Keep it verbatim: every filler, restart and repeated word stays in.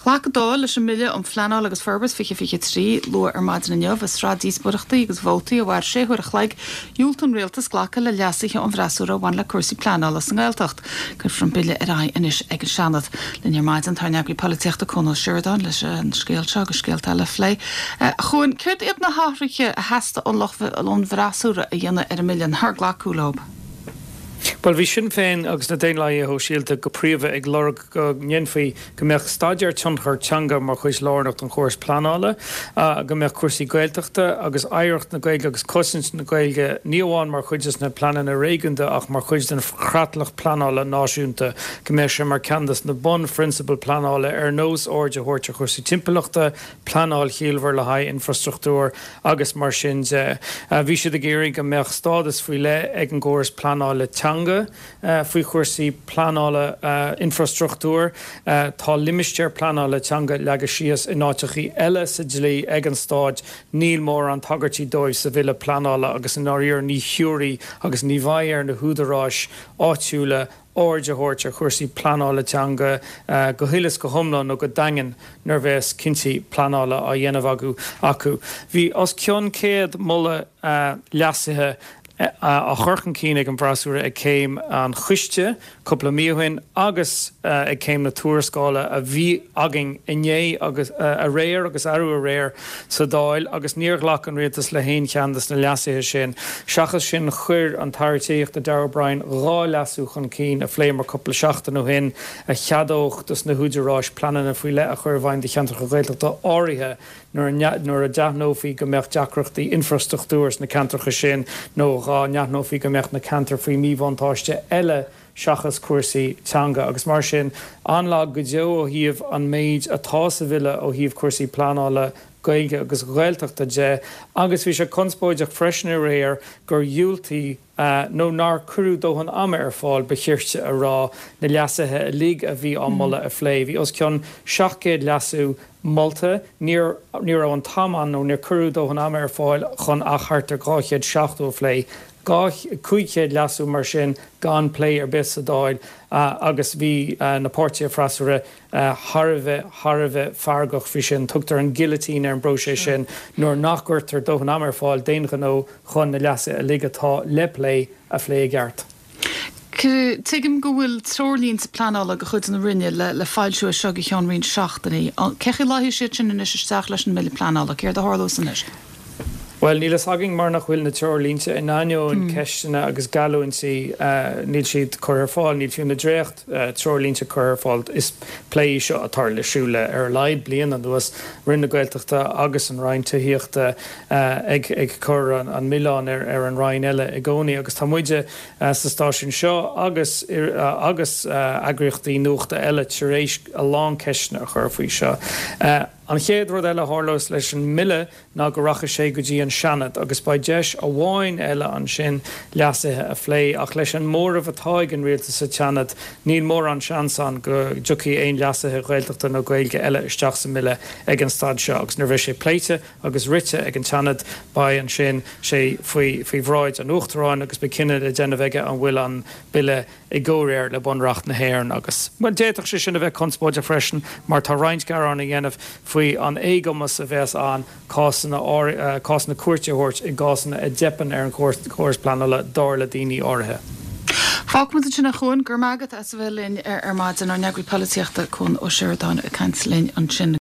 Chhlacadá leis an mille an fleanáil agus ferbas fiche fiche trí lu ar maidin na neamh rá díosbudachtaí agus bhótaí a bhhair sé chuir a chhlaig dúiltún réaltas ghlacha le leasaiche an bhreasúra bhain le cuasaí pleanála san Gaeltacht gur fron bille ar ai inis ag an seanad le mar maidin tar neagraí políochta Conal Sheridan leis an scéalte agus scéalte le phlé. Chuin chuirt iad na háthraige a heasta an lochbh an bhreasúra a dhéanana ar a milliún thar ghlacúlób. Well, bhí sin féin agus na déon le ó síalta go príomh ag lorg go nginfaí go mbeadh staidir tionchar teanga mar chuis lánacht an chóras planála a go mbeadh cuasaí Gaeltachta agus éireacht na Gaeilge agus cosint na Gaeilge níomháin mar chuidir na planan na réiganda ach mar chuidir den chratlach planála náisiúnta go mbeadh sé mar candas na bon principal planála ar nós áide thuirte chusaí timpachta planáil chialmhar le haidh infrastruchtúr agus mar sin de bhí siad a géirí go mbeadh stádas faoi le ag an chóras planála teanga Uh, faoi chuirsaí planála uh, infrastruchtúr uh, tá limisteir planála teanga leaga síos in áiteachí eile sa dlí ag an stáid níl mór an tagartí dóibh sa bhile planála agus in áíor ní thiúraí agus ní bhaíar na húdaráis áitiúla áide thuirte chuirsaí planála teanga uh, go hilas go thomlan nó go dagan nar bheits cinnti planála a dhéanamh acu acu. Bhí os cionn céad mulla uh, leasathe a churchan cínig an brasúra ag céim an chuiste coppla míohain agus uh, ag céim na túrascála a bhí agin iné agus uh, a réir agus airú a réir sa dáil agus níorglach an réaltas le haon cheandas na leasathe sin. Seachas sin chuir an tartíocht a Darragh O'Brien rá leasú chun cín a phléimar coppla seachtain ó hin a cheadóchtas na húidiráis planana faoi le a chuir bhain de cheantar go Gaeltachta áirithe nuair a deathnófaí go mbeadh deacreachtaí infrastruchtúrs na cantarcha sin nó rá neathnófaí go mbeadh na cantar faoi míbhantáiste eile seachas cuasaí teanga agus mar sin anlag go deo ó thaobh an méid atá sa bhile ó thaobh cuasaí planála Gaeilge agus Gaeltachta de agus bhí sé conspóideach freisin ar réir gur dúiltaí uh, nó nar curú dóhan ama ar fáil bechiirte a rá na leasathe a lig a bhí an mulla a phlé. Bhí os ceann seachcéad leasú Malta níor an taman nó níor curú dóhan ama ar fáil chun a chartar gáchéad seachtú a phlé. Gách cuichéad leasú mar sin gan play ar bis a dáil uh, agus bhí uh, na pórte frasúra uh, Harveh Harveh fargach fi sin tugtar an guillotine ar an brosé sin nuair nachgurtar dóhan am ar fáil déanacha nó chun na leasa a ligatá le play a phlé gceart. Tuigim go bhfuil trolíonn sa planála go chud na rinne le, le fáilsú a seo go cheann rion seachtaí. Cechi láthú siad sin in is isteach leis an mille planála céir de háló san is. Well, nílas agin mar nach bhfuil na teorlínte in aine an ceistena agus galúin si uh, níl siad chuir fáil, níl fiú na dréocht uh, teorlínte chuir fáil is play seo atá le siúla ar leid blian an duas rinne Gaeltachta agus an Rhein tuíochta uh, ag, ag chur an, an Milán ar, ar an Rhein eile i gcónaí agus tá muide uh, sa stáisiún seo agus, uh, agus uh, agriochtaí nuachta eile tuéis a lán ceistena chuir faoi seo. Uh, An chéad rud eile hárlós leis an mille ná go racha sé go dtí an seanad agus ba deis a bháin eile an sin leasathe a phlé ach leis an mór a bhatáig an rialtas sa teanad níl mór an seansan go dúchaí éon leasathe Gaeltachta nó Gaeilge eile isteach sa mille ag an stad seo agus nar bheith sé pléite agus rite ag an teanad ba an sin sé faoi bhráid an uachtarráin agus be cinenne a déanamh an bhfuil an bille i ggóréir le bunracht na héireann agus. Well, déach sé sin a bheith conspóide freisin mar tá roinnt garán a dhéanamh faoi an éigemas a bheits an cásanna uh, cásanna cuairteúirt i gásanna a depan ar an chóras planála dála daoine áirithe. Fágmuid sinna chuin gur mágad as bhfuil ar ar maidin ar neagraí políochta chun ó Sheridan a cancelín an sin